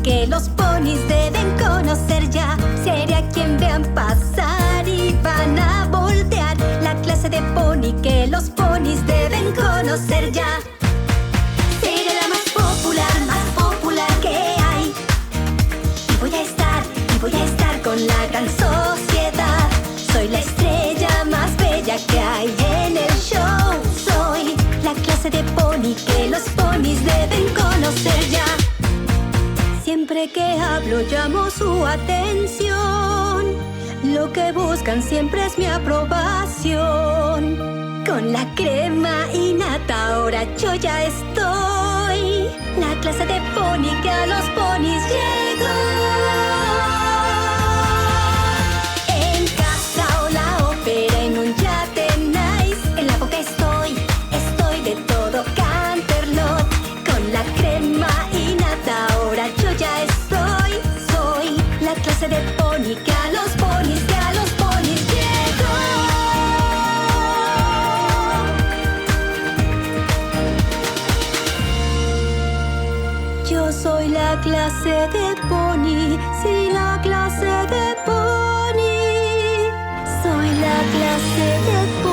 que los ponis deben conocer ya. Seré a quien vean pasar y van a voltear. La clase de pony que los ponis deben conocer ya. Seré la más popular que hay. Y voy a estar con la gran sociedad. Soy la estrella más bella que hay en el show. Soy la clase de pony que los ponis deben conocer ya. Siempre que hablo llamo su atención. Lo que buscan siempre es mi aprobación. Con la crema y nata ahora yo ya estoy. La clase de pony que a los ponis llegó. En casa o la ópera, en un yate nice. En la boca estoy de todo Canterlot. Con la crema y nata ahora yo ya estoy. Soy la clase de pony que a los ponis llegó. Yo soy la clase de pony, sí, la clase de pony. Soy la clase de pony.